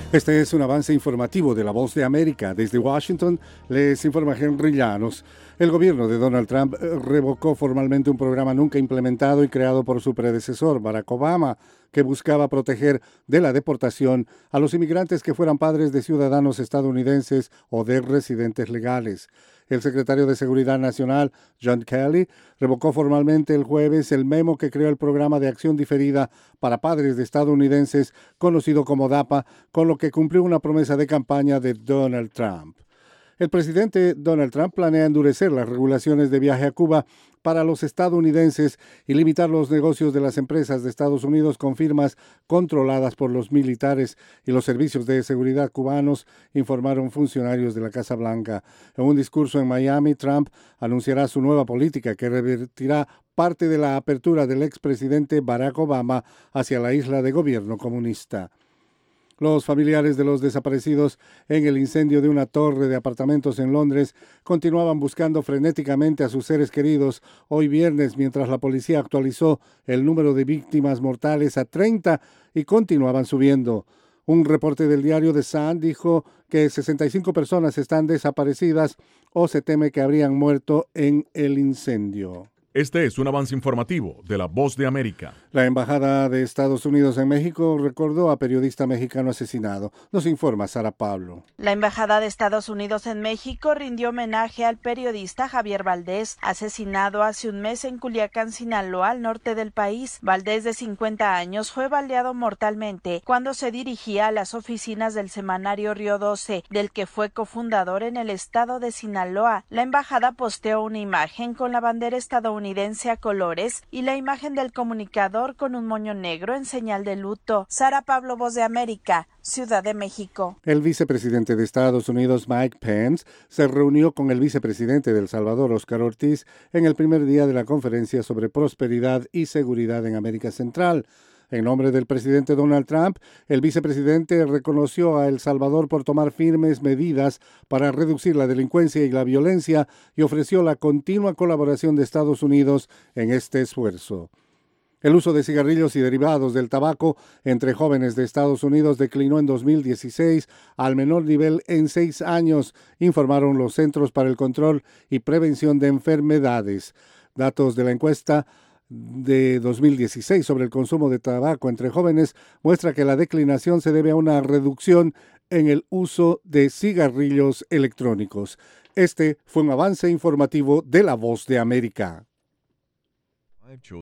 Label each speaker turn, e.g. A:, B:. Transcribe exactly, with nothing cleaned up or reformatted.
A: Este es un avance informativo de La Voz de América. Desde Washington les informa Henry Llanos. El gobierno de Donald Trump revocó formalmente un programa nunca implementado y creado por su predecesor, Barack Obama, que buscaba proteger de la deportación a los inmigrantes que fueran padres de ciudadanos estadounidenses o de residentes legales. El secretario de Seguridad Nacional, John Kelly, revocó formalmente el jueves el memo que creó el Programa de Acción Diferida para Padres de Estadounidenses, conocido como DAPA, con lo que cumplió una promesa de campaña de Donald Trump. El presidente Donald Trump planea endurecer las regulaciones de viaje a Cuba para los estadounidenses y limitar los negocios de las empresas de Estados Unidos con firmas controladas por los militares y los servicios de seguridad cubanos, informaron funcionarios de la Casa Blanca. En un discurso en Miami, Trump anunciará su nueva política que revertirá parte de la apertura del expresidente Barack Obama hacia la isla de gobierno comunista. Los familiares de los desaparecidos en el incendio de una torre de apartamentos en Londres continuaban buscando frenéticamente a sus seres queridos hoy viernes mientras la policía actualizó el número de víctimas mortales a treinta y continuaban subiendo. Un reporte del diario The Sun dijo que sesenta y cinco personas están desaparecidas o se teme que habrían muerto en el incendio.
B: Este es un avance informativo de La Voz de América.
A: La Embajada de Estados Unidos en México recordó a periodista mexicano asesinado. Nos informa Sara Pablo.
C: La Embajada de Estados Unidos en México rindió homenaje al periodista Javier Valdés, asesinado hace un mes en Culiacán, Sinaloa, al norte del país. Valdés, de cincuenta años, fue baleado mortalmente cuando se dirigía a las oficinas del semanario Río doce, del que fue cofundador en el estado de Sinaloa. La embajada posteó una imagen con la bandera estadounidense a colores y la imagen del comunicador con un moño negro en señal de luto. Sara Pablo, Voz de América, Ciudad de México.
A: El vicepresidente de Estados Unidos, Mike Pence, se reunió con el vicepresidente de El Salvador, Óscar Ortiz, en el primer día de la conferencia sobre prosperidad y seguridad en América Central. En nombre del presidente Donald Trump, el vicepresidente reconoció a El Salvador por tomar firmes medidas para reducir la delincuencia y la violencia y ofreció la continua colaboración de Estados Unidos en este esfuerzo. El uso de cigarrillos y derivados del tabaco entre jóvenes de Estados Unidos declinó en dos mil dieciséis al menor nivel en seis años, informaron los Centros para el Control y Prevención de Enfermedades. Datos de la encuesta de dos mil dieciséis sobre el consumo de tabaco entre jóvenes muestra que la declinación se debe a una reducción en el uso de cigarrillos electrónicos. Este fue un avance informativo de La Voz de América.